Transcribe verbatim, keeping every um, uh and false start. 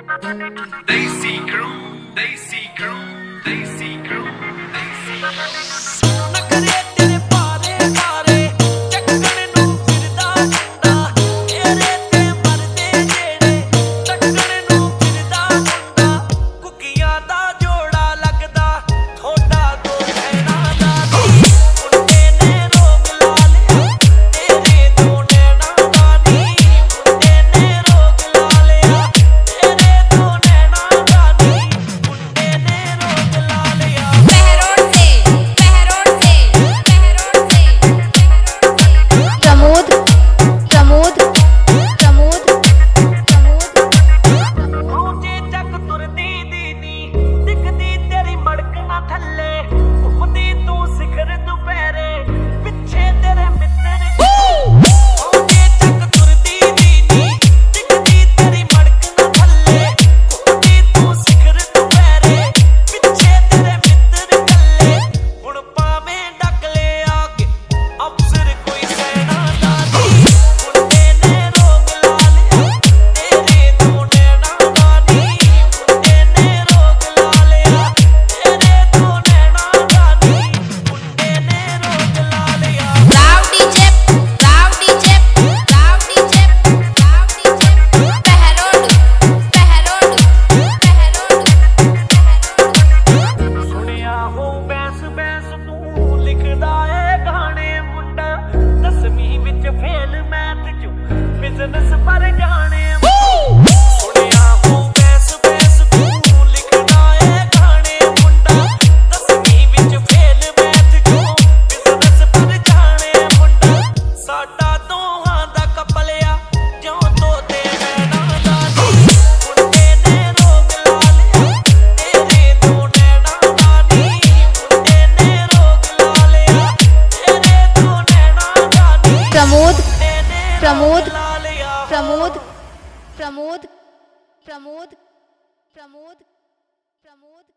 Daisy Crew, Daisy Crew, Daisy Crew, Daisy Crew. ਨਖਰੇ ਤੇਰੇ ਭਾਰੇ ਭਾਰੇ ਚੱਕਣ ਨੂੰ ਫਿਰਦਾ ਮੁੰਡਾ ਤੇਰੇ ਤੇ ਮਰਦੇ ਜਿਹੜੇ ਚੱਕਣ ਨੂੰ ਫਿਰਦਾ ਮੁੰਡਾ ਕੁੱਕੀਆਂ ਦਾ ਜੋੜਾ ਲੱਗਦਾ ਥੋੜਾ ਦੋ ਭੈਣਾਂ ਦਾ ਮੁੰਡੇ ਨੇ ਰੋਗ ਲਾ ਲਿਆ ਤੇਰੇ ਦੋ ਨੈਣਾਂ ਦਾ ਨੀ ਮੁੰਡੇ ਨੇ ਰੋਗ ਲਾ ਲਿਆ ਤੇਰੇ ਦੋ ਨੈਣਾਂ ਦਾ ਨੀ ਮੁੰਡੇ ਨੇ ਰੋਗ ਲਾ ਲਿਆ पहरोड से पहरोड से पहरोड से प्रमोद प्रमोद प्रमोद प्रमोद ਰੋਜੇ ਚੱਕ ਤੁਰਦੀ ਦੀ ਨੀ ਦਿਖਦੀ ਤੇਰੀ ਮੜਕ ਨਾ ਥੱਲੇ ਘੁੰਮਦੀ ਤੂੰ ਸਿਖਰ ਦੁਪਹਿਰੇ ਪਿੱਛੇ ਤੇਰੇ ਮਿੱਤਰ ਰੋਜੇ ਚੱਕ ਤੁਰਦੀ ਦੀ ਨੀ ਦਿਖਦੀ ਤੇਰੀ ਮੜਕ ਨਾ ਥੱਲੇ ਘੁੰਮਦੀ ਤੂੰ ਸਿਖਰ ਦੁਪਹਿਰੇ ਪਿੱਛੇ ਤੇਰੇ ਮਿੱਤਰ ਕੱਲੇ ਹੁਣ ਪਾਵੇਂ ਡੱਕ ਲਿਆ ਕੇ ਅਫਸਰ ਕੋਈ ਸੈਨਾ ਦਾ ਨੀ ਮੁੰਡੇ ਨੇ ਰੋਗ ਲਾ ਲਿਆ ਤੇਰੇ ਦੋ ਨੈਣਾਂ ਦਾ ਨੀ ਮੁੰਡੇ ਨੇ ਰੋਗ ਲਾ ਲਿਆ ਤੇਰੇ ਦੋ ਨੈਣਾਂ ਦਾ ਨੀ ਮੁੰਡੇ ਨੇ ਰੋਗ ਲਾ ਲਿਆ Rao DJ Rao DJ Rao DJ Rao DJ पहरोड पहरोड पहरोड ਸੁਣਿਆ ਹੋ ਬੈਸ ਬੈਸ ਤੂੰ ਲਿਖਦਾ ਏ ਗਾਣੇ ਮੁੰਡਾ ਦਸਵੀਂ ਵਿੱਚ ਫੇਲ ਮੈਥ ਚ ਬਿਜ਼ਨਸ ਪਰ ਜਾਣੇ ਸੁਣਿਆ ਹੋ ਬੈਸ ਬੈਸ ਤੂੰ ਲਿਖਦਾ ਏ ਗਾਣੇ ਮੁੰਡਾ ਦਸਵੀਂ ਵਿੱਚ ਫੇਲ ਮੈਥ ਚ ਬਿਜ਼ਨਸ ਪਰ ਜਾਣੇ ਮੁੰਡਾ ਸਾਡਾ ਦੋਹਾਂ ਦਾ ਕਪਲਿਆ ਜਿਉਂ ਤੋਤੇ ਨੈਣਾਂ ਦਾ ਨੀ ਮੁੰਡੇ ਨੇ ਰੋਗ ਲਾ ਲਿਆ ਤੇਰੇ ਦੋ ਨੈਣਾਂ ਦਾ ਨੀ ਮੁੰਡੇ ਨੇ ਰੋਗ ਲਾ ਲਿਆ ਤੇਰੇ ਦੋ ਨੈਣਾਂ ਦਾ ਨੀ प्रमोद ਮੁੰਡੇ ਨੇ प्रमोद ਲਾ ਲਿਆ प्रमोद प्रमोद प्रमोद प्रमोद प्रमोद